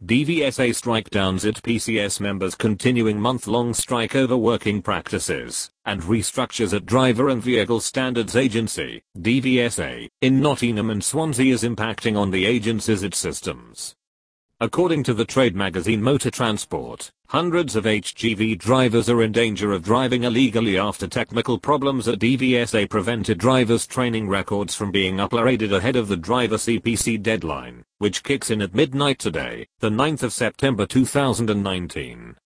DVSA strike downs at PCS members continuing month-long strike over working practices, and restructures at Driver and Vehicle Standards Agency, DVSA, in Nottingham and Swansea is impacting on the agency's its systems. According to the trade magazine Motor Transport, hundreds of HGV drivers are in danger of driving illegally after technical problems at DVSA prevented drivers' training records from being uploaded ahead of the driver CPC deadline, which kicks in at midnight today, the 9th of September 2019.